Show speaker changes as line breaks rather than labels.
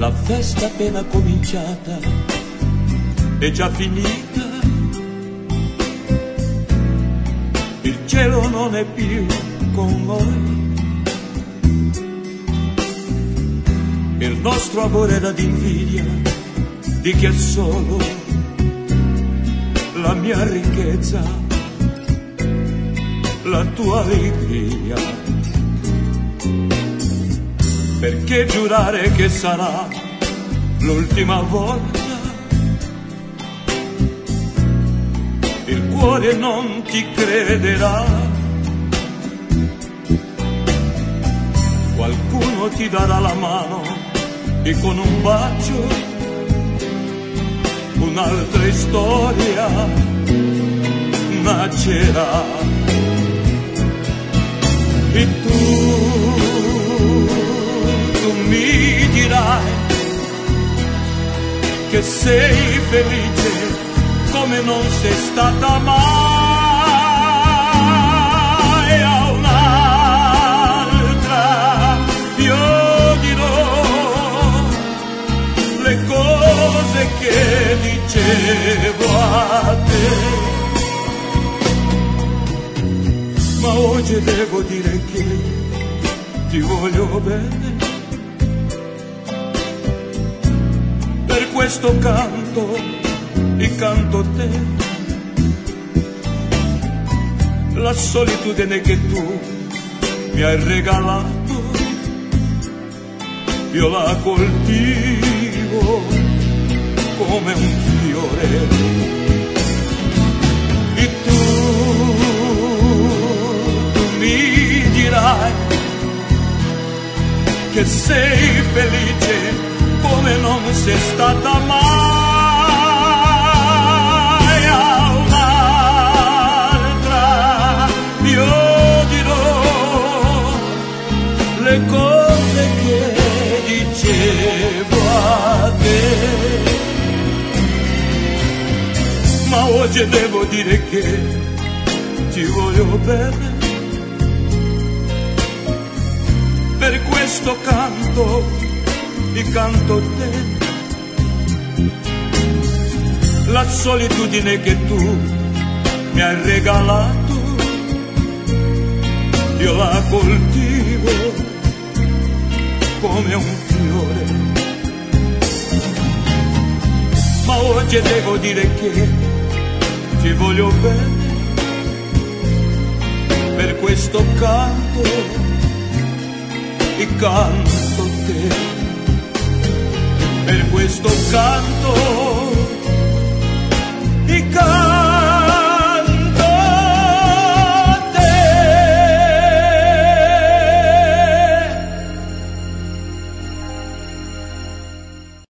La festa appena cominciata è già finita, il cielo non è più con noi, il nostro amore era d'invidia di chi è solo la mia ricchezza, la tua allegria. Perché giurare che sarà l'ultima volta? Il cuore non ti crederà. Qualcuno ti darà la mano e con un bacio un'altra storia nascerà. E tu mi dirai che sei felice come non sei stata mai a un'altra. Io dirò le cose che dicevo a te, ma oggi devo dire che ti voglio bene. Per questo canto e canto a te, la solitudine che tu mi hai regalato, io la coltivo come un fiore. E tu mi dirai che sei felice come non sei stata mai a un'altra. Io dirò le cose che dicevo a te, ma oggi devo dire che ti voglio bene. Per questo canto e canto a te, la solitudine che tu mi hai regalato, io la coltivo come un fiore. Ma oggi devo dire che ti voglio bene, per questo canto e canto a te. Per questo canto